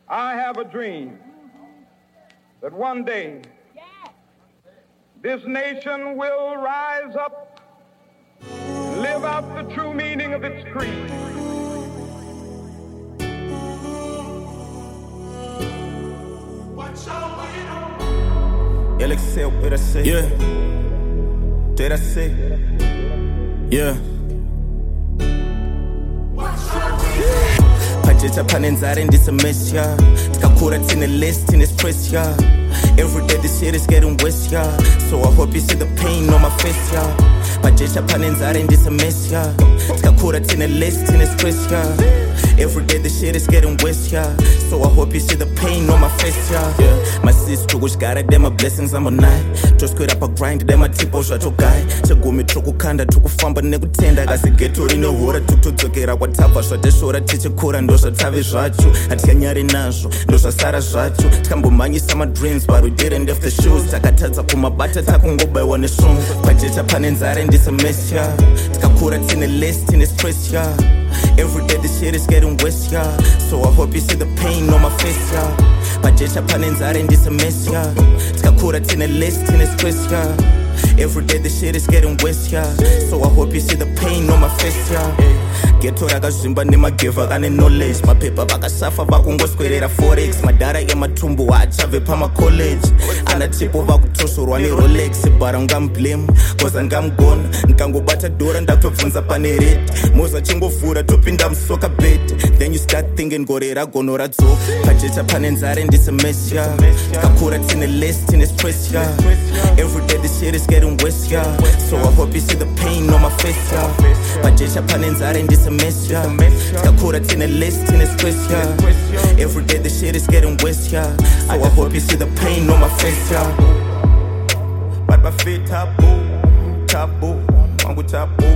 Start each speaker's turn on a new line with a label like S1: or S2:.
S1: I have a dream that one day this nation will rise up, live out the true meaning of its creed.
S2: Excel, what I say? Yeah. Did I say? Yeah. Pajeta panenzare ndisemesya tikakura tine list tine stress ya. Every day this shit is getting worse ya. So I hope you see the pain on my face ya. Pajeta panenzare ndisemesya tikakura tine list tine stress ya. Every day the shit is getting worse ya. So I hope you see the pain on my face ya. Yeah. My sis tukushkara them my blessings I'm on night. Just quit up a grind them my tipo shato guy. Chagumi tukukanda tukufamba nekutenda kasi geto rinohura tukudzokera kwatapa zvateshora tichikura ndozvatave zvacho hatikanyari nazvo ndozvasara zvacho tikambomhanyisa madreams but we didn't have the shoes takatadza kumabata takungobayiwa nesvungu pajeta pane nzare ndisemesya tikakura tine less tine stress ya. Every day this shit is getting worse ya. So I hope you see the pain on my face ya. Pajeta pane nzare ndisemesya tikakura tine less tine stress ya. Every day this shit is getting worse ya. So I hope you see the pain on my face ya. Geto rakazvimba nemageva kane knowledge mapepa vakasafa vakungoswerera forex madhara ematumbu haachabve pamacollege anatipo vakutosorwa nerolex bara ungamublame cause angamugona ndikangobata dhora ndakutobvunza pane red moza chingovhura topinda musoka bed then you start thinking gore ragono radzoka pajeta pane nzare ndisemesya tikakura tine less tine stress ya. Every day this shit is getting worse ya. So I hope you see the pain on my face ya. Pajeta pane nzare ndisemesya tikakura tine less tine stress ya. Every day the shit is getting worse ya. So I hope you see the pain on my face ya. But my feet taboo, taboo, wangu taboo.